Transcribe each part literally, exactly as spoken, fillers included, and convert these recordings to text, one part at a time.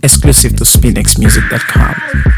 Exclusive to spinx music dot com.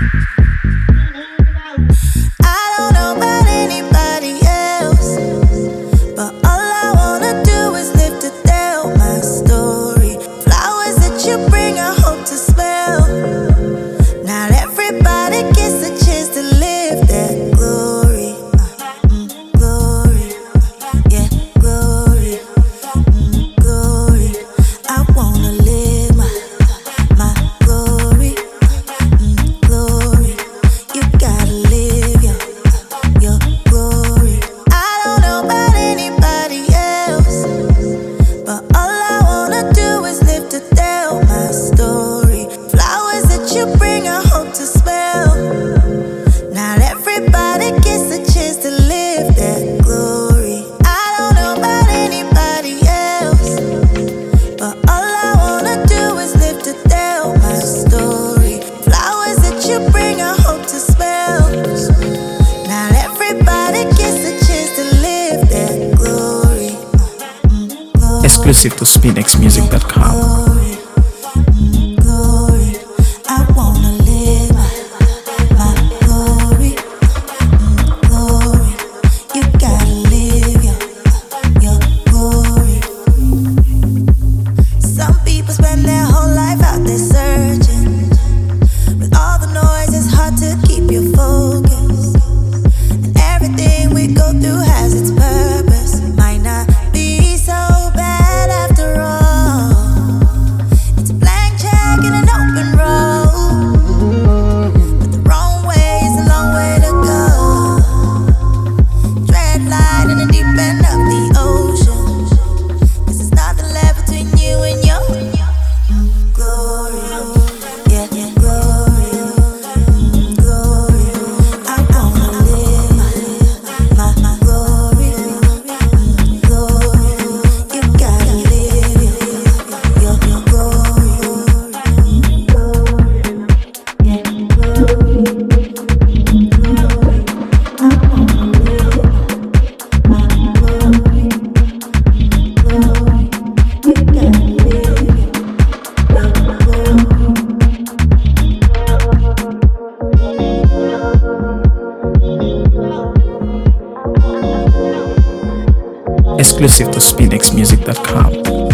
I don't know about anybody else, but all I wanna do is live to tell my story. Flowers that you bring, I hope to smell. Not everybody gets a chance to live that glory. Uh, mm, glory, yeah, glory, mm, glory. I wanna live my, my glory, mm, glory. You gotta live your, your glory. I don't know about anybody else, but all I wanna do is live to tell my story. Flowers that you bring, I hope to smell. Not everybody gets a chance to live that glory. I don't know about anybody else, but all I wanna do is live to tell my story. Flowers that you bring, I hope to smell. Not everybody gets a chance to live that glory. Mm, glory. Exclusive to spinx music dot com. Glory, mm, glory. I wanna live my, my glory, mm, glory. You gotta live your, your glory. Some people spend their whole life out there searching. With all the noise, it's hard to keep your focus. And everything we go through has its purpose. Might not be so bad after all. It's a blank check and an open road, but the wrong way is a long way to go. Tread light in the deep end of the ocean. This is nothing left between you and your mm, glory. Yeah, yeah, glory, mm, glory. I wanna live my, my, my glory, mm, glory. You gotta live your, your, your glory, mm, glory. Yeah, glory, mm, glory. I wanna live my glory, mm, glory. You gotta live your, your glory. Exclusive to spinx music dot com.